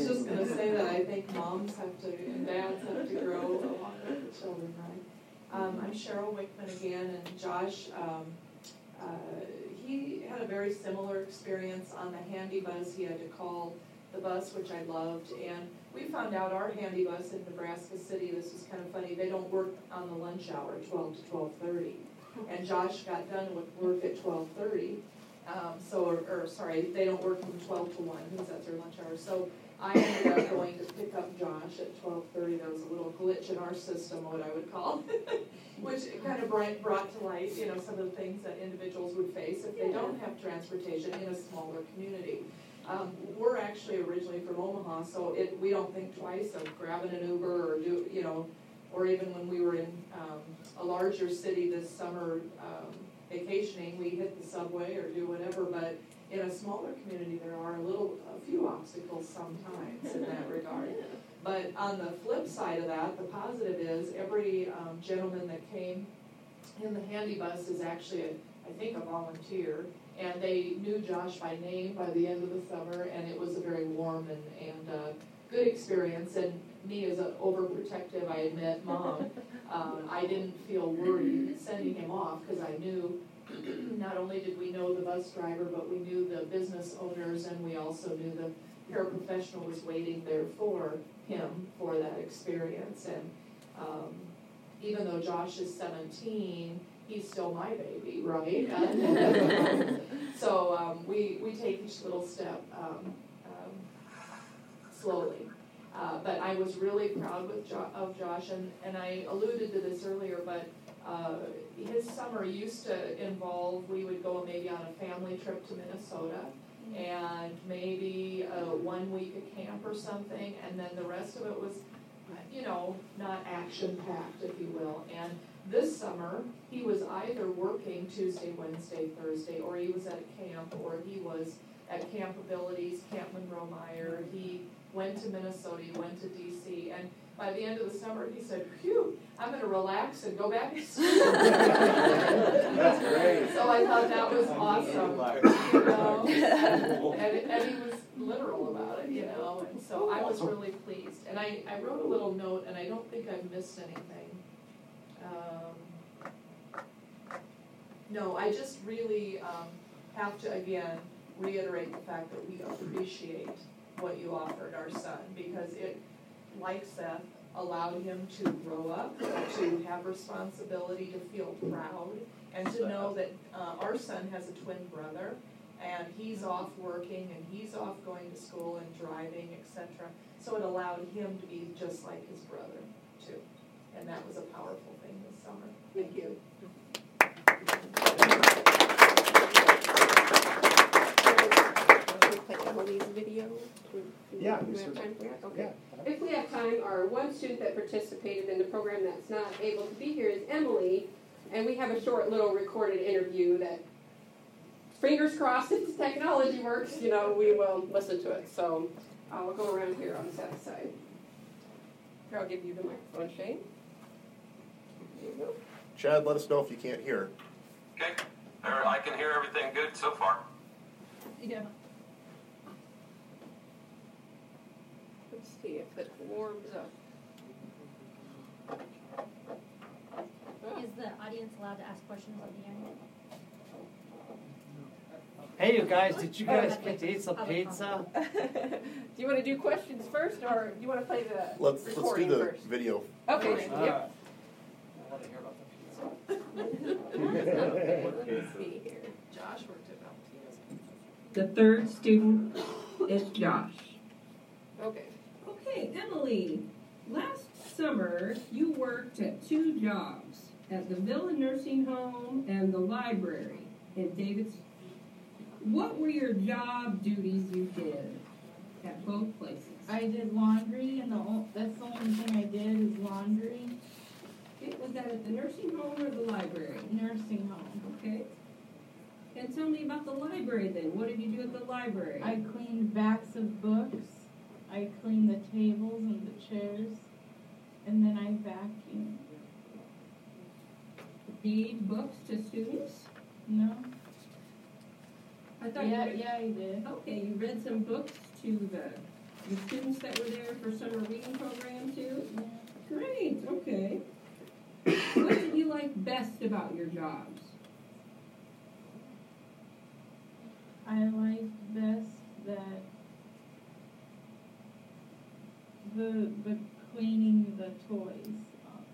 was just going to say that I think moms have to, and dads have to grow along with the children, right? I'm Cheryl Wickman again, and Josh, he had a very similar experience on the Handy Bus. He had to call the bus, which I loved, and we found out our Handy Bus in Nebraska City, this was kind of funny, they don't work on the lunch hour, 12 to 12:30, and Josh got done with work at 12:30, they don't work from 12 to 1, because that's their lunch hour, so I ended up going to pick up Josh at 12:30. There was a little glitch in our system, what I would call, which kind of brought to light, some of the things that individuals would face if they don't have transportation in a smaller community. We're actually originally from Omaha, so we don't think twice of grabbing an Uber or even when we were in a larger city this summer vacationing, we hit the subway or do whatever, but in a smaller community there are a few obstacles sometimes in that regard. But on the flip side of that, the positive is every gentleman that came in the Handy Bus is actually, I think, a volunteer. And they knew Josh by name by the end of the summer, and it was a very warm and good experience. And me as an overprotective, I admit, mom, I didn't feel worried sending him off because I knew not only did we know the bus driver, but we knew the business owners, and we also knew the paraprofessional was waiting there for him for that experience. And even though Josh is 17, he's still my baby, right? So we take each little step slowly. But I was really proud of Josh, and I alluded to this earlier, but his summer used to involve, we would go maybe on a family trip to Minnesota, and maybe 1 week of camp or something, and then the rest of it was, not action-packed, if you will. And this summer, he was either working Tuesday, Wednesday, Thursday, or he was at a camp, or he was at Camp Abilities, Camp Monroe-Meyer. He went to Minnesota, he went to D.C., and by the end of the summer, he said, phew, I'm going to relax and go back to school. That's great. So I thought that was awesome, and he was literal about it, and so I was really pleased. And I wrote a little note, and I don't think I've missed anything. No, I just really have to, again, reiterate the fact that we appreciate what you offered our son, because it, like Seth, allowed him to grow up, to have responsibility, to feel proud, and to know that our son has a twin brother, and he's off working, and he's off going to school and driving, etc. So it allowed him to be just like his brother, too. And that was a powerful thing this summer. Thank you. Play Emily's video? Yeah. Do we have time for that? Okay. Yeah. If we have time, our one student that participated in the program that's not able to be here is Emily, and we have a short little recorded interview that, fingers crossed, if the technology works, we will listen to it. So I'll go around here on Seth's side. Here, I'll give you the microphone, Shane. There you go. Chad, let us know if you can't hear. Okay. I can hear everything good so far. Yeah. Let's see if it warms up. Is the audience allowed to ask questions at the end? Hey, you guys, did you guys get to eat some pizza? Do you want to do questions first, or do you want to play the Let's recording do the first? video. Okay. first. Yep. I want to hear about the pizza. Let me see here. Josh worked at Valentina's. The third student is Josh. Okay. Okay, Emily, last summer you worked at 2 jobs, at the Villa Nursing Home and the library in David's. What were your job duties you did at both places? I did laundry, and that's the only thing I did is laundry. Was that at the nursing home or the library? Nursing home. Okay. And tell me about the library then. What did you do at the library? I cleaned backs of books. I cleaned the tables and the chairs. And then I vacuumed. Read books to students? No. I thought yeah, I did. Okay, you read some books to the the students that were there for summer reading program too? Great, okay. What did you like best about your jobs? I like best that the cleaning the toys up.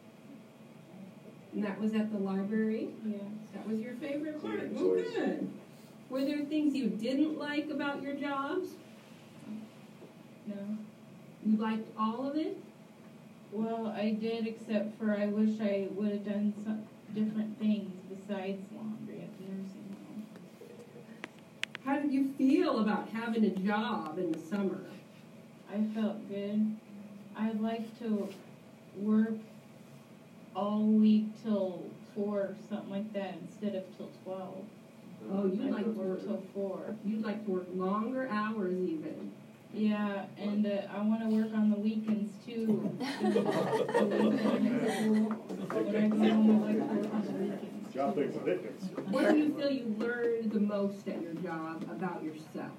And that was at the library? Yes. That was your favorite part? Cleaning Oh, toys. good. Were there things you didn't like about your jobs? No. You liked all of it? Well, I did, except for I wish I would have done some different things besides laundry at the nursing home. How did you feel about having a job in the summer? I felt good. I'd like to work all week till 4 or something like that instead of till 12. Oh, you I like could to work till work. 4. You'd like to work longer hours even. Yeah, and I want to work on the weekends too. The weekend I'm at school, but I come home, I like to work on the weekends. Job too. acceptance. What do you feel you learned the most at your job about yourself?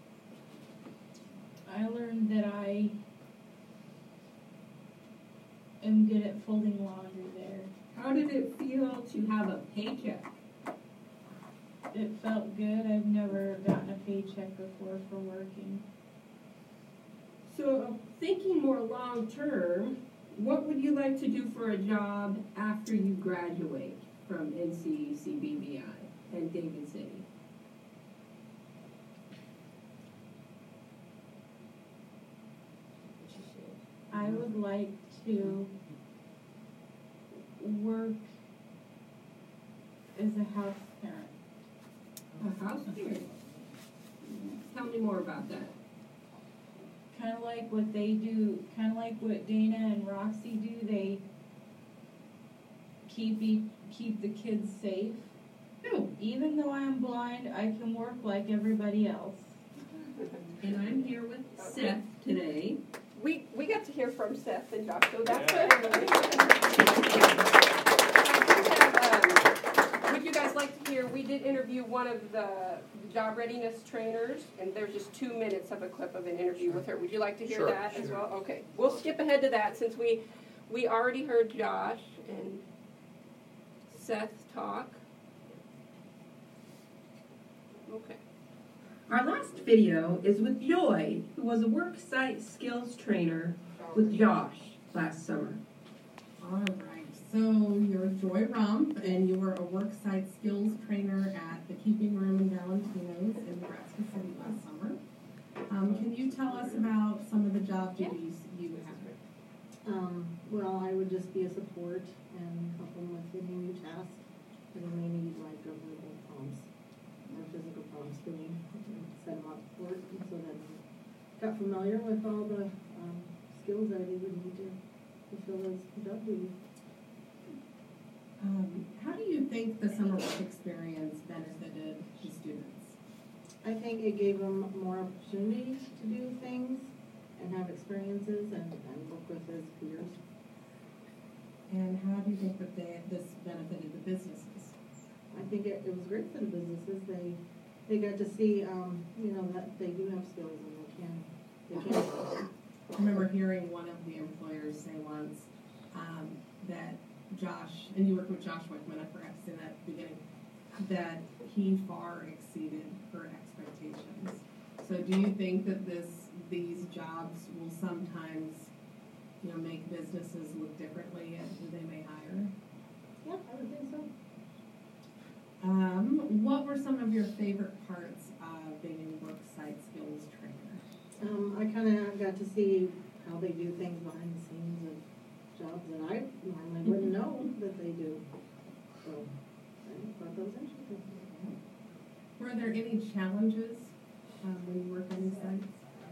I learned that I am good at folding laundry there. How did it feel to have a paycheck? It felt good. I've never gotten a paycheck before for working. So, thinking more long term, what would you like to do for a job after you graduate from NCCBBI and David City? I would like to work as a house parent. A house parent? Tell me more about that. Kind of like what they do, kind of like what Dana and Roxy do. They keep the kids safe. Oh, Even though I'm blind, I can work like everybody else. and I'm here with Seth today. We got to hear from Seth and Josh, so that's Yeah. good. Would you guys like to hear, we did interview one of the job readiness trainers, and there's just 2 minutes of a clip of an interview with her. Would you like to hear Sure, that as sure. well? Okay, we'll skip ahead to that since we already heard Josh and Seth talk. Okay. Our last video is with Joy, who was a work site skills trainer with Josh last summer. All right, so you're Joy Rump, and you were a worksite skills trainer at the Keeping Room in Valentino's in Nebraska City last summer. Can you tell us about some of the job duties you had? Well, I would just be a support and help them with any new tasks that they may need, like verbal prompts or physical prompts for me, set them up for it, and so then got familiar with all the skills that they would need to fulfill those job duties. How do you think the summer work experience benefited the students? I think it gave them more opportunities to do things and have experiences and work with his peers. And how do you think that this benefited the businesses? I think it was great for the businesses. They got to see, that they do have skills and they can. I remember hearing one of the employers say once that Josh, and you worked with Josh Wickman, I forgot to say that at the beginning, that he far exceeded her expectations. So do you think that these jobs will sometimes, make businesses look differently at who they may hire? Yeah, I would think so. What were some of your favorite parts of being a work site skills trainer? I kind of got to see how they do things behind the scenes of jobs that I normally wouldn't know that they do. So I thought that was interesting. Were there any challenges when you worked on these sites?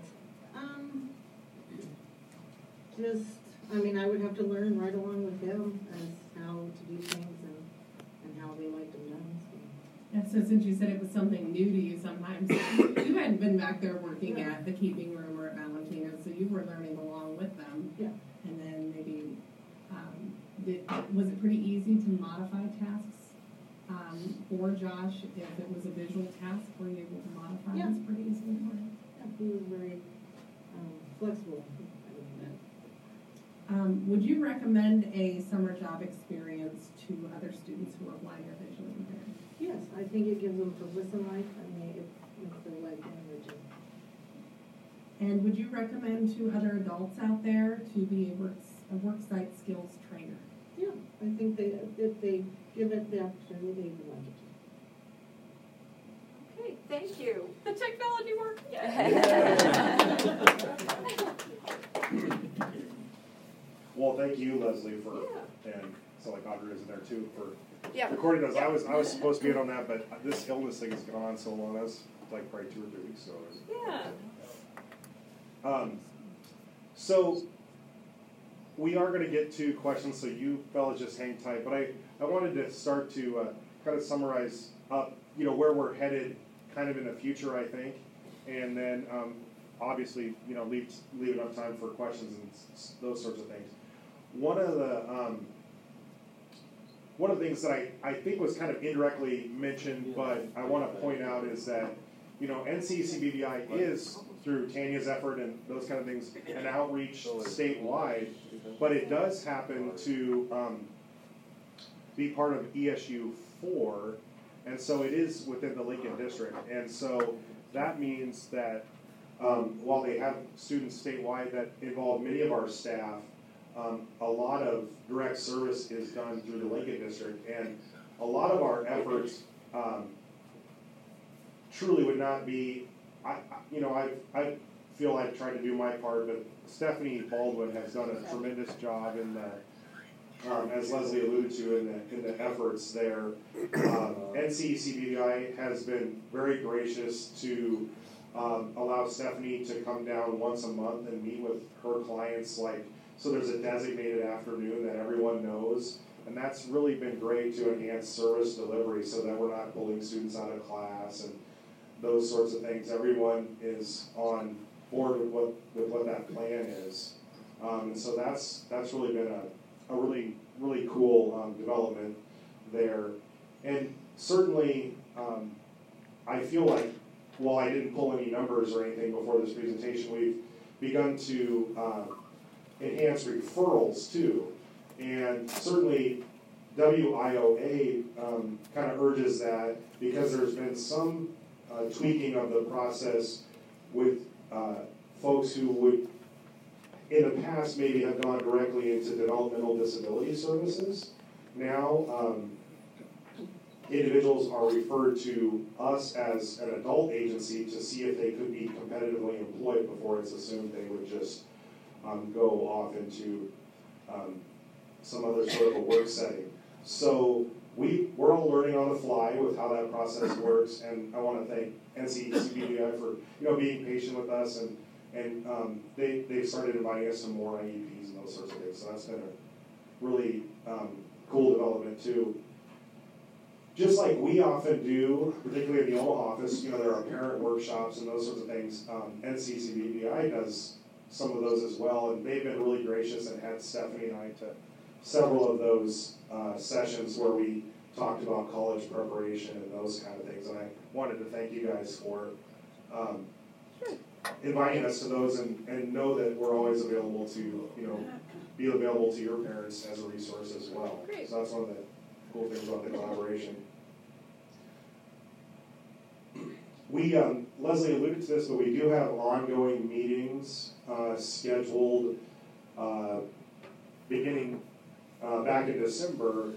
I would have to learn right along with them as how to do things and how they liked them done. So. Yeah, so since you said it was something new to you sometimes, you hadn't been back there working at the Keeping Room or at Valentino, so you were learning along with them. Yeah. And then maybe, was it pretty easy to modify tasks for Josh? If it was a visual task, were you able to modify this pretty easily for him? Yeah, he was very flexible. Would you recommend a summer job experience to other students who are blind or visually impaired? Yes, I think it gives them purpose in life. I mean, it makes their life enriching. And would you recommend to other adults out there to be a worksite skills trainer? Yeah, I think if they give it the opportunity, they would like it. Okay, thank you. The technology worked. Well, thank you, Leslie, for, and so like Audrey is in there too, for recording those. Yeah. I was supposed to be in on that, but this illness thing has gone on so long. That was like probably 2 or 3 weeks ago. Yeah. So we are going to get to questions, so you fellas just hang tight. But I wanted to start to kind of summarize up, where we're headed kind of in the future, I think. And then obviously, leave enough time for questions and those sorts of things. One of the things that I think was kind of indirectly mentioned, but I want to point out is that, NCCBVI is, through Tanya's effort and those kind of things, an outreach statewide, but it does happen to be part of ESU 4, and so it is within the Lincoln District. And so that means that while they have students statewide that involve many of our staff, a lot of direct service is done through the Lincoln District, and a lot of our efforts truly would not be, I feel I've tried to do my part, but Stephanie Baldwin has done a tremendous job in the, as Leslie alluded to, in the efforts there. NCCBVI has been very gracious to allow Stephanie to come down once a month and meet with her clients, so there's a designated afternoon that everyone knows, and that's really been great to enhance service delivery so that we're not pulling students out of class and those sorts of things. Everyone is on board with what that plan is, and so that's really been a really cool development there. And certainly, I feel like, while I didn't pull any numbers or anything before this presentation, we've begun to enhance referrals too. And certainly WIOA kind of urges that, because there's been some tweaking of the process with folks who would in the past maybe have gone directly into developmental disability services. Now individuals are referred to us as an adult agency to see if they could be competitively employed before it's assumed they would just go off into some other sort of a work setting. So we're all learning on the fly with how that process works, and I want to thank NCCBVI for being patient with us, and they've started inviting us to more IEPs and those sorts of things. So that's been a really cool development too. Just like we often do, particularly in the Omaha office, there are parent workshops and those sorts of things. NCCBVI does some of those as well, and they've been really gracious and had Stephanie and I to several of those sessions where we talked about college preparation and those kind of things. And I wanted to thank you guys for inviting us to those, and know that we're always available to be available to your parents as a resource as well. Great. So that's one of the cool things about the collaboration. We, Leslie alluded to this, but we do have ongoing meetings scheduled beginning back in December.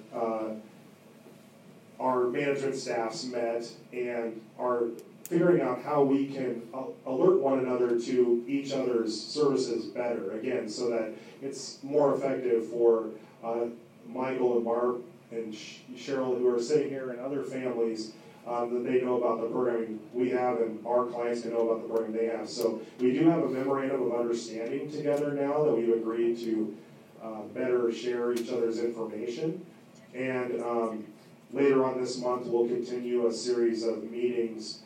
Our management staffs met and are figuring out how we can alert one another to each other's services better, again, so that it's more effective for Michael and Barb and Cheryl, who are sitting here, and other families, that they know about the programming we have, and our clients can know about the programming they have. So we do have a memorandum of understanding together now that we've agreed to better share each other's information. And later on this month, we'll continue a series of meetings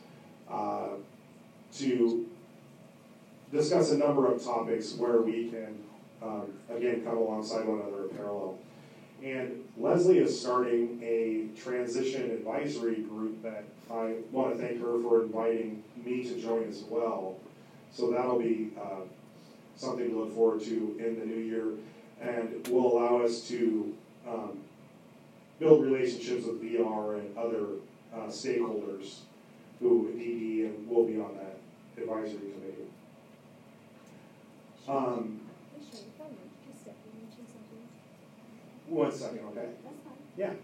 to discuss a number of topics where we can, again, come alongside one another in parallel. And Leslie is starting a transition advisory group that I want to thank her for inviting me to join as well. So that'll be something to look forward to in the new year, and will allow us to build relationships with VR and other stakeholders who DD and will be on that advisory committee. One second, okay? Yeah.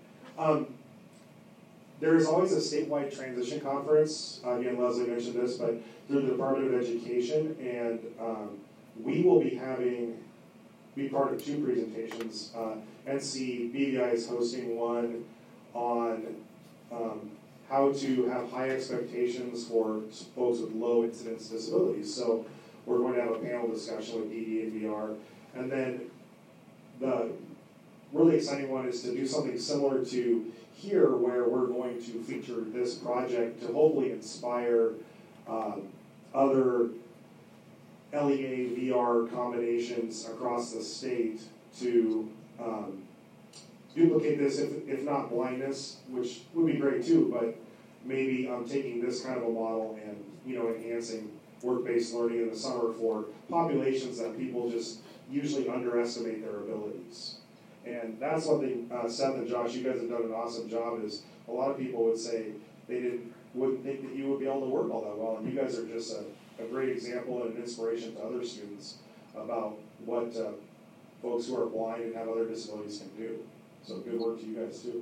There is always a statewide transition conference. Again, Leslie mentioned this, but through the Department of Education, and we will be part of 2 presentations. NC BVI is hosting one on how to have high expectations for folks with low incidence disabilities. So we're going to have a panel discussion with DD and VR. And then the really exciting one is to do something similar to here, where we're going to feature this project to hopefully inspire other LEA VR combinations across the state to duplicate this, if not blindness, which would be great too, but maybe taking this kind of a model and enhancing work-based learning in the summer for populations that people just usually underestimate their abilities. And that's one thing, Seth and Josh, you guys have done an awesome job, is a lot of people would say they wouldn't think that you would be able to work all that well, and you guys are just a great example and an inspiration to other students about what folks who are blind and have other disabilities can do. So good work to you guys too.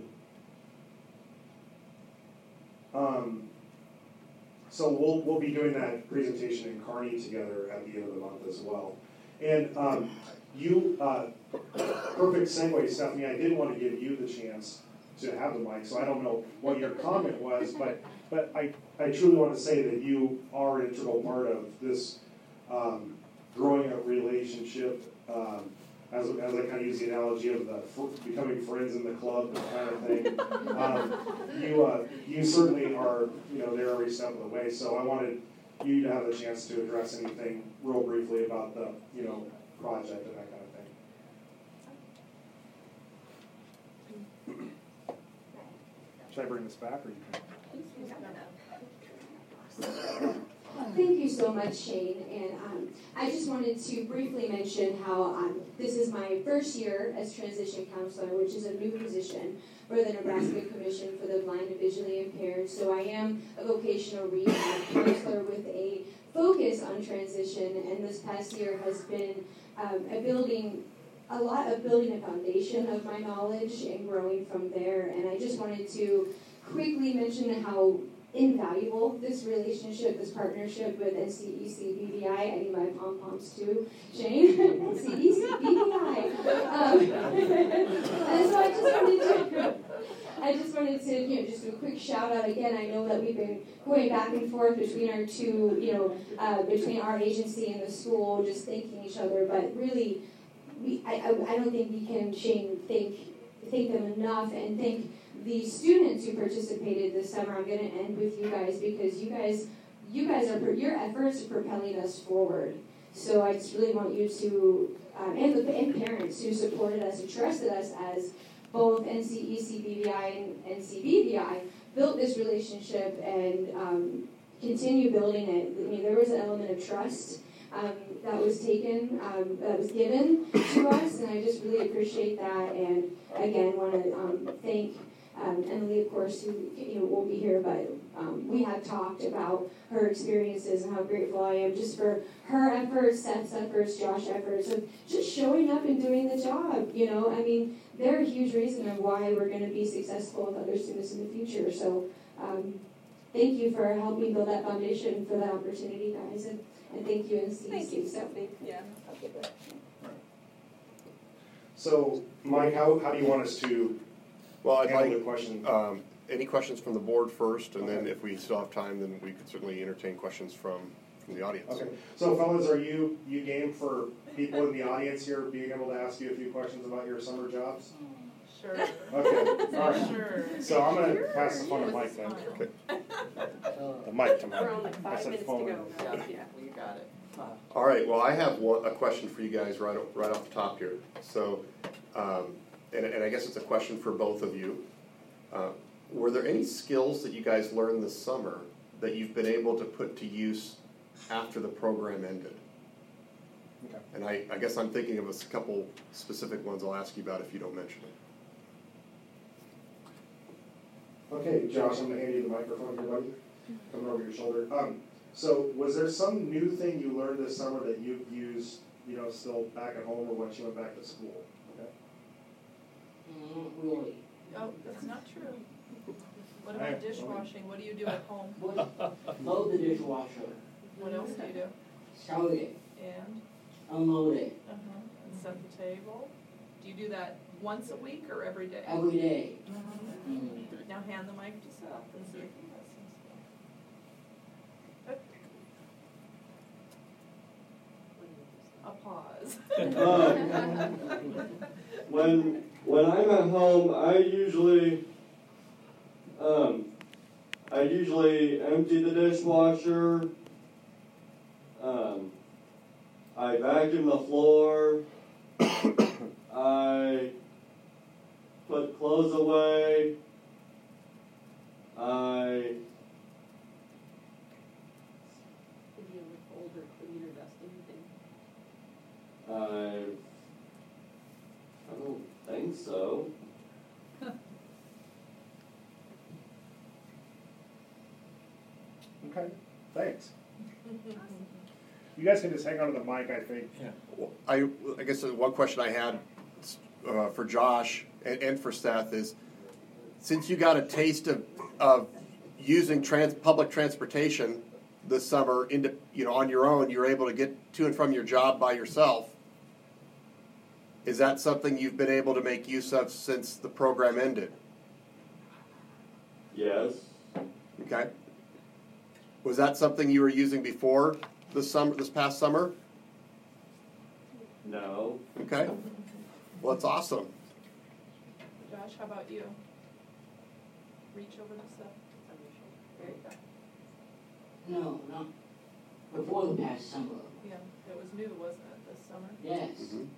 So we'll be doing that presentation in Kearney together at the end of the month as well. And perfect segue, Stephanie, I did want to give you the chance to have the mic, so I don't know what your comment was, but I truly want to say that you are an integral part of this growing up relationship, as I kind of use the analogy of becoming friends in the club kind of thing. You certainly are there every step of the way, so I wanted you to have the chance to address anything real briefly about the project and that kind of thing. Should I bring this back, or you can? Thank you so much, Shane. And I just wanted to briefly mention how this is my first year as transition counselor, which is a new position for the Nebraska Commission for the Blind and Visually Impaired. So I am a vocational rehab counselor with a focus on transition, and this past year has been building a foundation of my knowledge and growing from there. And I just wanted to quickly mention how invaluable this relationship, this partnership with NCEC BVI. I need my pom-poms too, Shane. NCEC BVI. And so I just wanted to just a quick shout out again. I know that we've been going back and forth between our two, between our agency and the school, just thanking each other. But really, I don't think we can, Shane, thank them enough, and thank the students who participated this summer. I'm going to end with you guys, because you guys your efforts are propelling us forward. So I just really want you to, and parents who supported us, who trusted us as both NCEC BVI and NCBVI, built this relationship and continue building it. I mean, there was an element of trust that was taken, that was given to us, and I just really appreciate that. And again, want to thank Emily, of course, who won't be here, but we have talked about her experiences and how grateful I am just for her efforts, Seth's efforts, Josh's efforts of just showing up and doing the job. I mean, they're a huge reason of why we're going to be successful with other students in the future. So thank you for helping build that foundation for that opportunity, guys, and thank you, NCEC. Thank you, Stephanie. Yeah. So, Mike, how do you want us to? Well, I'd like any questions from the board first, and then if we still have time, then we could certainly entertain questions from the audience. Okay. So, fellas, are you game for people in the audience here being able to ask you a few questions about your summer jobs? Sure. Okay. All right. Sure. So I'm going to pass the phone to Mike then. Okay. The mic to Mike. We're only 5 minutes to go. Yeah, you got it. All right. Well, I have a question for you guys right off the top here. So, and I guess it's a question for both of you. Were there any skills that you guys learned this summer that you've been able to put to use after the program ended? Okay. And I guess I'm thinking of a couple specific ones I'll ask you about if you don't mention it. Okay, Josh, I'm gonna hand you the microphone here, buddy. Coming over your shoulder. So was there some new thing you learned this summer that you've used, still back at home or once you went back to school? Okay. Really? Oh, that's not true. What about dishwashing? What do you do at home? Load the dishwasher. What else do you do? Start it. And? Unload it. And set the table. Do you do that once a week or every day? Every day. Now hand the mic to Seth and see if he has some stuff. A pause. When I'm at home, I usually empty the dishwasher. I vacuum the floor. I put clothes away. I don't think so. Okay, thanks. You guys can just hang on to the mic, I think. Yeah. Well, I guess one question I had for Josh and for Seth is, since you got a taste of using public transportation this summer, on your own, you're able to get to and from your job by yourself. Is that something you've been able to make use of since the program ended? Yes. Okay. Was that something you were using before this past summer? No. Okay. Well, that's awesome. Josh, how about you? Reach over the stuff. There you go. No, not before the past summer. Yeah, it was new, wasn't it, this summer? Yes. Mm-hmm.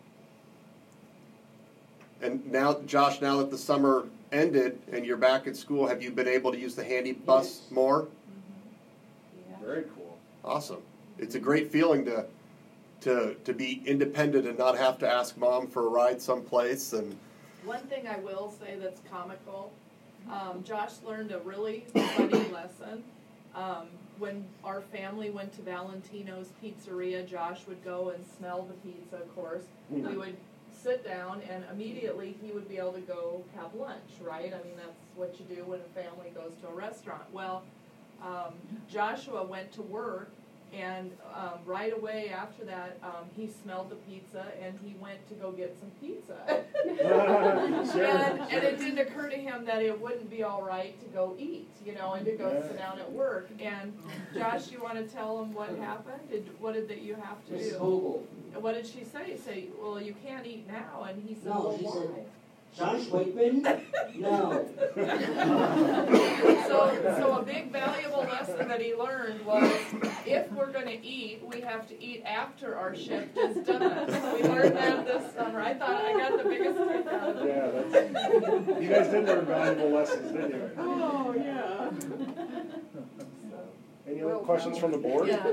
And now, Josh, now that the summer ended and you're back at school, have you been able to use the handy bus more? Mm-hmm. Yeah. Very cool. Awesome. It's a great feeling to be independent and not have to ask mom for a ride someplace. And one thing I will say that's comical, Josh learned a really funny lesson. When our family went to Valentino's Pizzeria, Josh would go and smell the pizza, of course. We would sit down and immediately he would be able to go have lunch, right? I mean, that's what you do when a family goes to a restaurant. Well, Joshua went to work, and right away after that, he smelled the pizza and he went to go get some pizza. And it didn't occur to him that it wouldn't be all right to go eat, and to go sit down at work. And Josh, you want to tell him what happened? What did that you have to Miss do? Vogel. What did she say? Say, well, you can't eat now. And he said, No, well, she why? said, Josh Wakeman? No. So a big valuable lesson that he learned was, if we're going to eat, we have to eat after our shift is done. So we learned that this summer. I thought I got the biggest kick out of it. Yeah, you guys did learn valuable lessons, didn't you? Oh, yeah. Any other questions from the board? Yeah.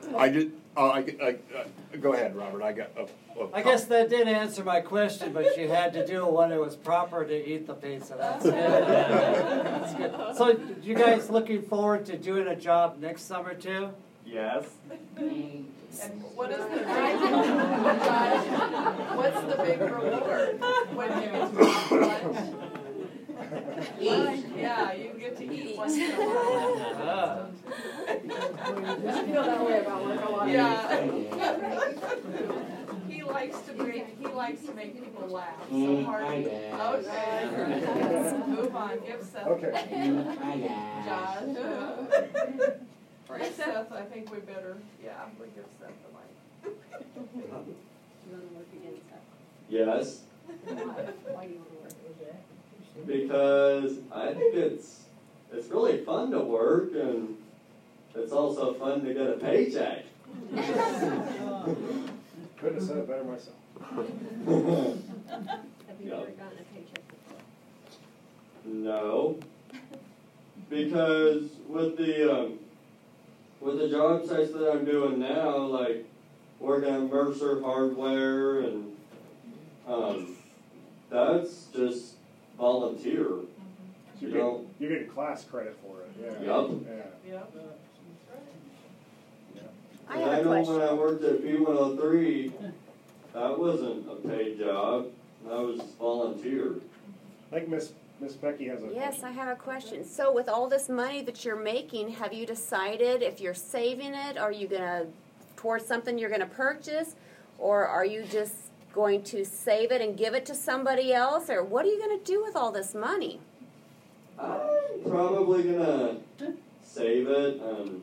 Go ahead, Robert. I guess that did answer my question, but you had to do it when it was proper to eat the pizza. That's good. That's good. So, you guys looking forward to doing a job next summer too? Yes. And what is the what's the big reward when you get to lunch? Eat. Yeah, you get to eat once in a while. I feel that way about work a lot. Yeah. He likes to make people laugh. So hard. Okay. Move on. Give Seth. Okay. Josh. Right, Seth, I think we better, we give Seth the mic. You want to work again, Seth? Yes. Why do you want to work again? Because I think it's really fun to work, and it's also fun to get a paycheck. Couldn't have said it better myself. Have you ever gotten a paycheck before? No, because with the job sites that I'm doing now, like working at Mercer Hardware, and that's just volunteer. So you're getting class credit for it. Yeah. Yup. Yeah. Yep. And I know when I worked at B103, that wasn't a paid job. That was volunteer. I think Miss Becky has a Yes, I have a question. So with all this money that you're making, have you decided if you're saving it? Are you going to, towards something you're going to purchase? Or are you just going to save it and give it to somebody else? Or what are you going to do with all this money? I'm probably gonna save it and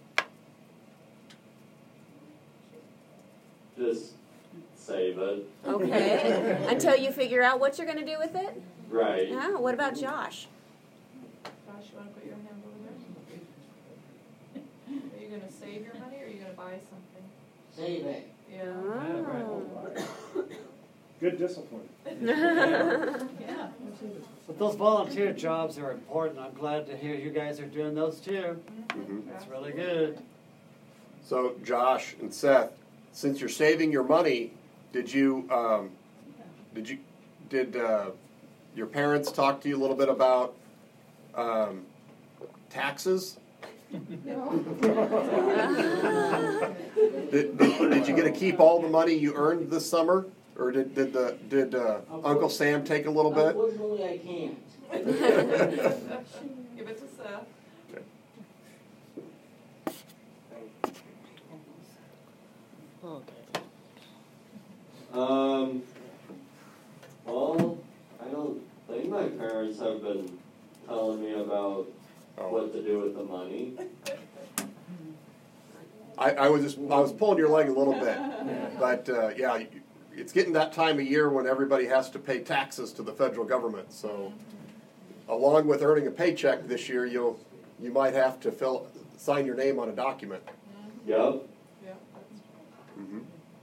just save it. Okay. Until you figure out what you're going to do with it? Right. Oh, what about Josh? Josh, you want to put your hand over there? Are you going to save your money or are you going to buy something? Save it. Yeah. Oh. good discipline. Yeah. But those volunteer jobs are important. I'm glad to hear you guys are doing those too. Mhm. That's really good. So, Josh and Seth, since you're saving your money, did your parents talk to you a little bit about taxes? Did you get to keep all the money you earned this summer, or did Uncle Sam take a little bit? Unfortunately, I can't. Give it to Seth. Well, I don't think my parents have been telling me about what to do with the money. I was pulling your leg a little bit, but yeah, it's getting that time of year when everybody has to pay taxes to the federal government. So, along with earning a paycheck this year, you might have to sign your name on a document. Yep. Mm-hmm.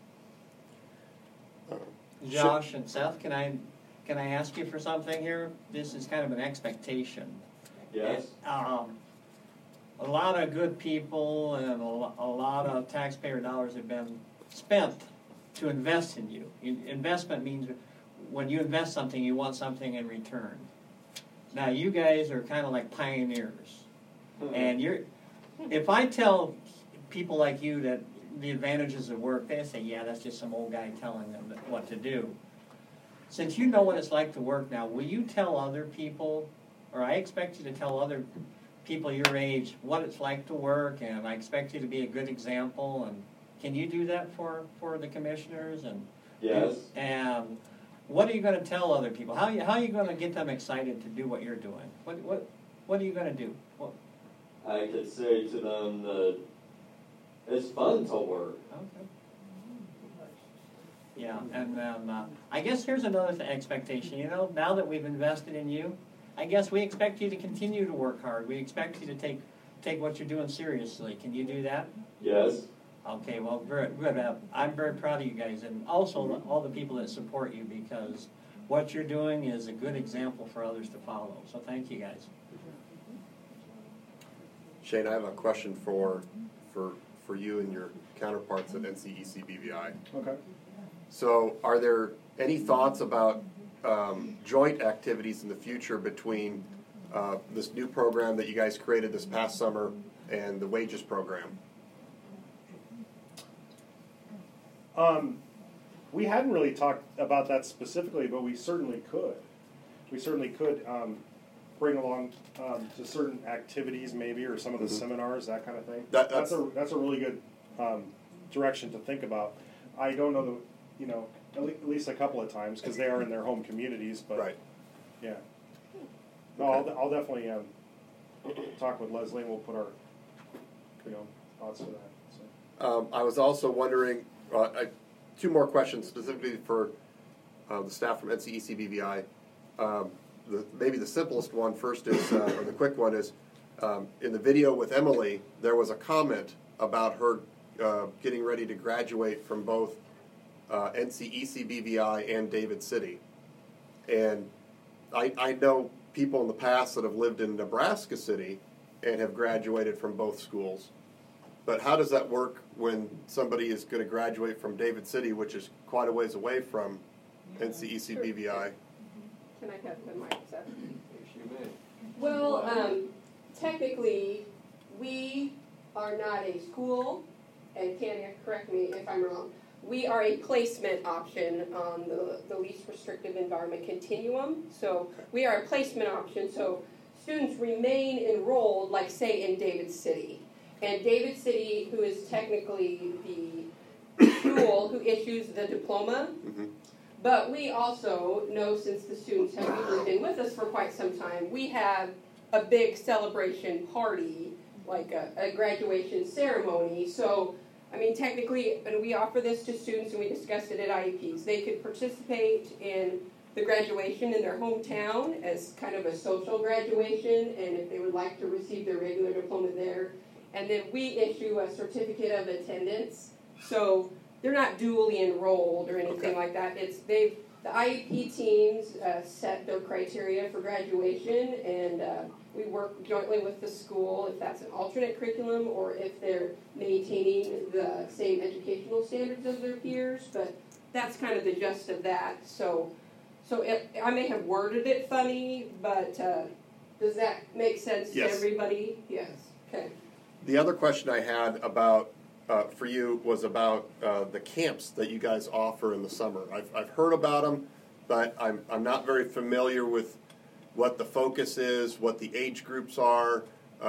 Josh and Seth, can I ask you for something here? This is kind of an expectation. Yes. A lot of good people and a lot of taxpayer dollars have been spent to invest in you. Investment means when you invest something, you want something in return. Now, you guys are kind of like pioneers. And if I tell people like you that the advantages of work, they say, yeah, that's just some old guy telling them what to do. Since you know what it's like to work now, will you tell other people, or I expect you to tell other people your age what it's like to work, and I expect you to be a good example, and can you do that for the commissioners? And yes. And what are you going to tell other people? How are you going to get them excited to do what you're doing? What are you going to do? I could say to them that it's fun to work. Okay. Yeah, and then I guess here's another expectation. You know, now that we've invested in you, I guess we expect you to continue to work hard. We expect you to take what you're doing seriously. Can you do that? Yes. Okay, well, good. I'm very proud of you guys, and also all the people that support you, because what you're doing is a good example for others to follow. So thank you guys. Shane, I have a question for you and your counterparts at NCEC BVI. Okay. So, are there any thoughts about joint activities in the future between this new program that you guys created this past summer and the wages program? We hadn't really talked about that specifically, but we certainly could. We certainly could bring along to certain activities, maybe, or some of the seminars, that kind of thing. That's a really good direction to think about. I don't know at least a couple of times, because they are in their home communities. But right. Yeah. No, I'll definitely talk with Leslie, and we'll put our thoughts to that. So. I was also wondering, two more questions specifically for the staff from NCEC BVI. Maybe the simplest one first is, or the quick one is, in the video with Emily, there was a comment about her getting ready to graduate from both NCEC BVI and David City. And I know people in the past that have lived in Nebraska City and have graduated from both schools. But how does that work when somebody is going to graduate from David City, which is quite a ways away from NCEC BVI? Can I have the mic, Seth? Well, technically, we are not a school, and Tanya, correct me if I'm wrong. We are a placement option on the least restrictive environment continuum. So we are a placement option. So students remain enrolled, like say in David City. And David City, who is technically the school who issues the diploma, but we also know, since the students have usually been with us for quite some time, we have a big celebration party, like a graduation ceremony. So, I mean, technically, and we offer this to students, and we discussed it at IEPs. They could participate in the graduation in their hometown as kind of a social graduation, and if they would like to receive their regular diploma there. And then we issue a certificate of attendance. So they're not dually enrolled or anything like that. The IEP teams set their criteria for graduation, and we work jointly with the school if that's an alternate curriculum or if they're maintaining the same educational standards as their peers. But that's kind of the gist of that. So I may have worded it funny, but does that make sense to everybody? Yes. Okay. The other question I had about for you was about the camps that you guys offer in the summer. I've heard about them, but I'm not very familiar with what the focus is, what the age groups are,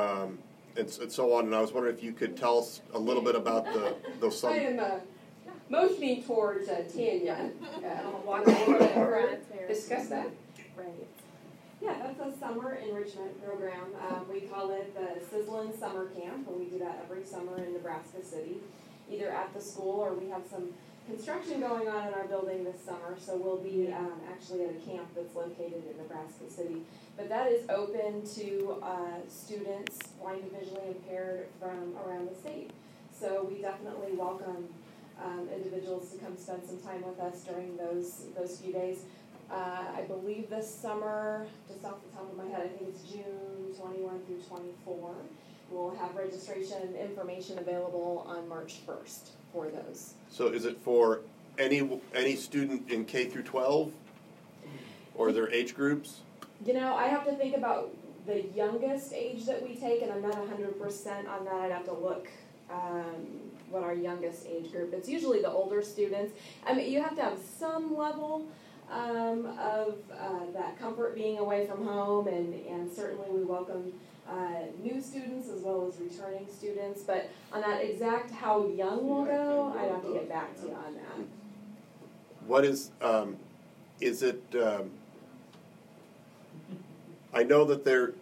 and so on. And I was wondering if you could tell us a little bit about those summer. I am motioning towards Tanya. Want to discuss that? Right. Yeah, that's a summer enrichment program. We call it the Sizzlin' Summer Camp, and we do that every summer in Nebraska City, either at the school or we have some construction going on in our building this summer, so we'll be actually at a camp that's located in Nebraska City. But that is open to students blind and visually impaired from around the state. So we definitely welcome individuals to come spend some time with us during those few days. I believe this summer, just off the top of my head, I think it's June 21 through 24. We'll have registration information available on March 1st for those. So is it for any student in K through 12, or are there age groups? You know, I have to think about the youngest age that we take, and I'm not 100% on that. I'd have to look what our youngest age group. It's usually the older students. I mean, you have to have some level of that comfort being away from home, and certainly we welcome new students as well as returning students, but on that exact how young we'll go, I'd have to get back to you on that. What is it, I know that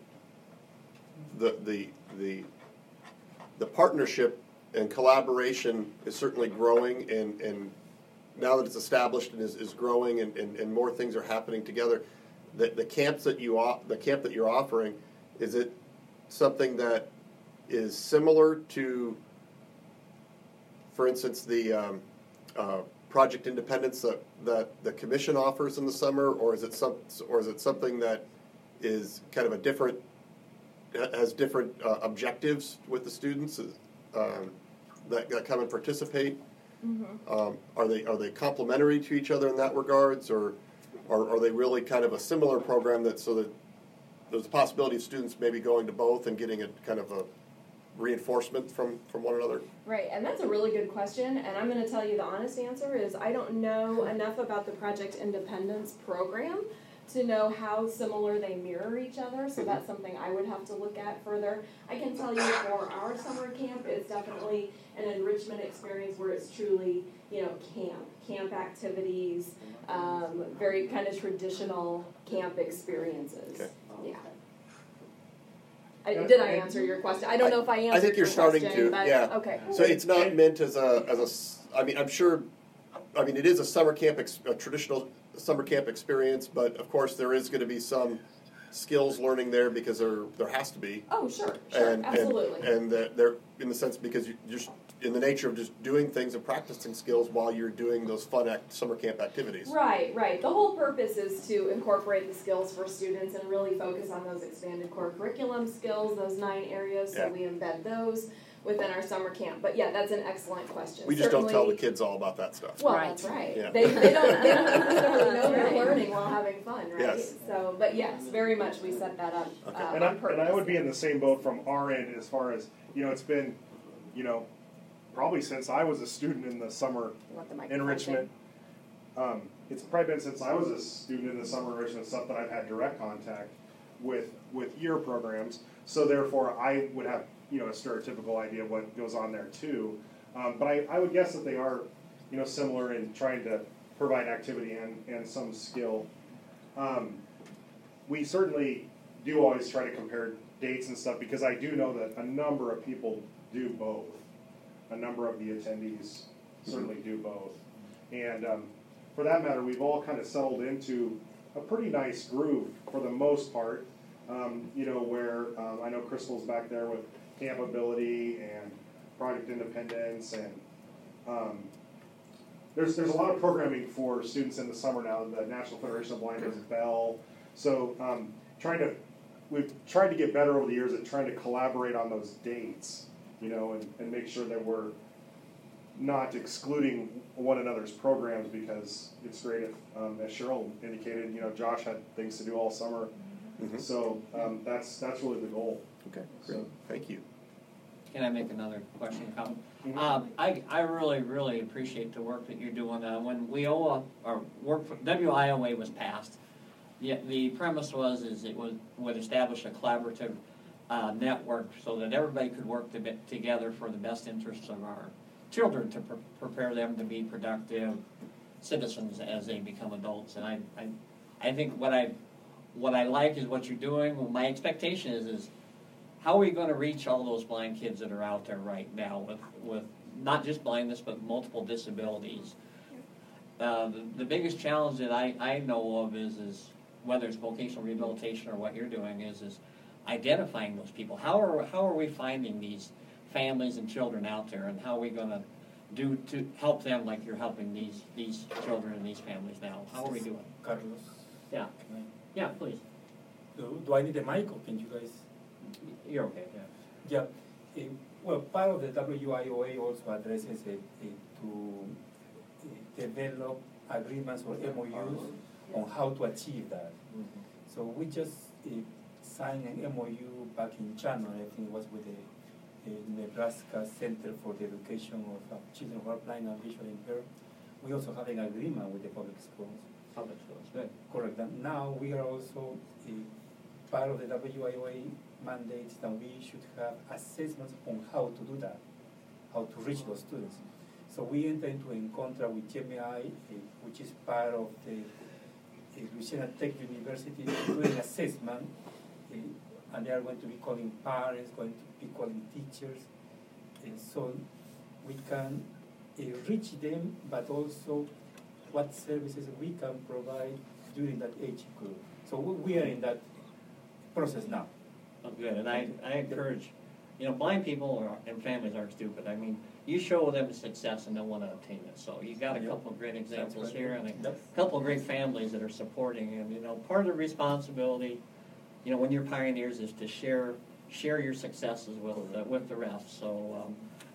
the partnership and collaboration is certainly growing, and now that it's established and is growing, and more things are happening together. The camp that you're offering, is it something that is similar to, for instance, the Project Independence that the commission offers in the summer, or is it something that is kind of a different, has different objectives with the students that come and participate? Mm-hmm. Are they complementary to each other in that regards, or are they really kind of a similar program so that there's a possibility of students maybe going to both and getting a kind of a reinforcement from one another? Right, and that's a really good question, and I'm going to tell you the honest answer is I don't know enough about the Project Independence program to know how similar they mirror each other, so that's something I would have to look at further. I can tell you for our summer camp, it's definitely an enrichment experience where it's truly, camp activities, very kind of traditional camp experiences. Okay. Yeah. Did I answer your question? I don't know if I answered. I think you're starting question, to. but, yeah. Okay. So it's not meant as a. I mean, I'm sure. I mean, it is a summer camp, a traditional summer camp experience, but of course there is going to be some skills learning there because there has to be. Oh, sure, absolutely. And they're in the sense because you're just in the nature of just doing things and practicing skills while you're doing those fun summer camp activities. Right. The whole purpose is to incorporate the skills for students and really focus on those expanded core curriculum skills, those 9 areas, so we embed those. within our summer camp. But yeah, that's an excellent question. We just don't tell the kids all about that stuff. Well, that's right. Yeah. They don't necessarily know they're learning while having fun, right? Yes. So, but yes, very much we set that up And I would be in the same boat from our end as far as, it's been, probably since I was a student in the summer enrichment. It's probably been since I was a student in the summer enrichment stuff that I've had direct contact with your programs. So therefore, I would have a stereotypical idea of what goes on there too. But I would guess that they are similar in trying to provide activity and some skill. We certainly do always try to compare dates and stuff because I do know that a number of people do both. A number of the attendees certainly do both. And for that matter, we've all kind of settled into a pretty nice groove for the most part, where I know Crystal's back there with Campability and Project Independence, and there's a lot of programming for students in the summer now. The National Federation of Blind does Bell, so we've tried to get better over the years at trying to collaborate on those dates, and make sure that we're not excluding one another's programs because it's great if, as Cheryl indicated, Josh had things to do all summer, so that's really the goal. Okay, great. So, thank you. Can I make another question comment? I really, really appreciate the work that you're doing. When WIOA, or WIOA was passed, the premise was it would establish a collaborative network so that everybody could work together for the best interests of our children to prepare them to be productive citizens as they become adults. And I think what I like is what you're doing. Well, my expectation is how are we going to reach all those blind kids that are out there right now with not just blindness but multiple disabilities? The biggest challenge that I know of is whether it's vocational rehabilitation or what you're doing is identifying those people. How are we finding these families and children out there, and how are we going to do to help them like you're helping these children and these families now? How are we doing? Carlos? Yeah. Yeah, please. Do I need a mic, or can you guys? You're okay, yeah. Yeah. Well, part of the WIOA also addresses to develop agreements or MOUs on how to achieve that. So we just signed an MOU back in January, I think it was with the Nebraska Center for the Education of Children who are blind and visually impaired. We also have an agreement with the public schools. Public schools, good. Correct. And now we are also part of the WIOA mandates that we should have assessments on how to do that, how to reach those students. So we enter into a contract with GMI, which is part of the Louisiana Tech University, doing assessment, and they are going to be calling parents, going to be calling teachers, and so we can reach them, but also what services we can provide during that age group. So we are in that process now. Oh, good, and I encourage, blind people and families aren't stupid. I mean, you show them success and they'll want to obtain it. So you got a couple of great examples here, and a couple of great families that are supporting. And part of the responsibility, when you're pioneers, is to share your successes with the rest. So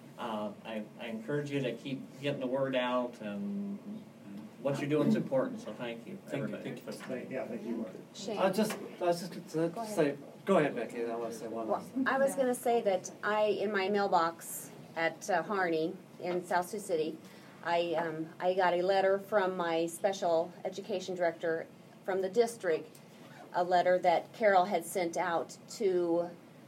I encourage you to keep getting the word out, and what you're doing is important. So thank you, everybody. Thank you. Thank you, Mark. I was just going to say. Go ahead, Becky. I want to say one more. I was going to say that in my mailbox at Harney in South Sioux City, I got a letter from my special education director from the district, a letter that Carol had sent out to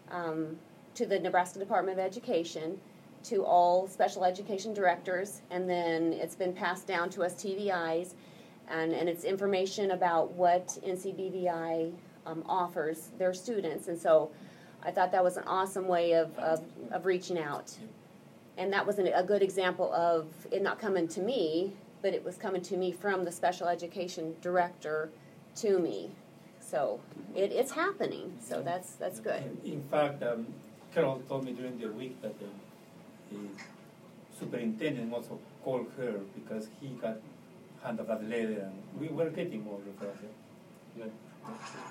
the Nebraska Department of Education, to all special education directors, and then it's been passed down to us TVIs, and it's information about what NCBVI offers their students. And so I thought that was an awesome way of reaching out. And that was a good example of it not coming to me, but it was coming to me from the special education director to me. So it's happening. So that's good. In fact, Carol told me during the week that the superintendent also called her because he got handed that letter, and we were getting more referrals. Good.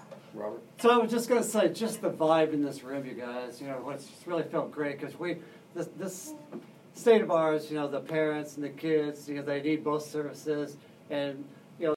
Robert? So I was just going to say, just the vibe in this room, you guys, it's really felt great because this state of ours, the parents and the kids, they need both services, and